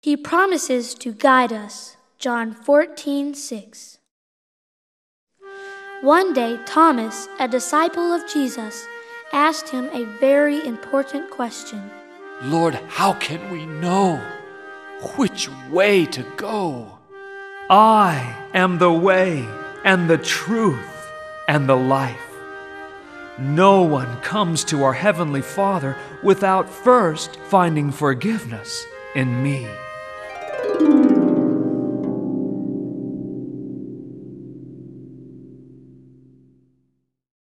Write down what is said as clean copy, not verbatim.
He promises to guide us. John 14:6. One day, Thomas, a disciple of Jesus, asked him a very important question. Lord, how can we know which way to go? I am the way and the truth and the life. No one comes to our Heavenly Father without first finding forgiveness in me.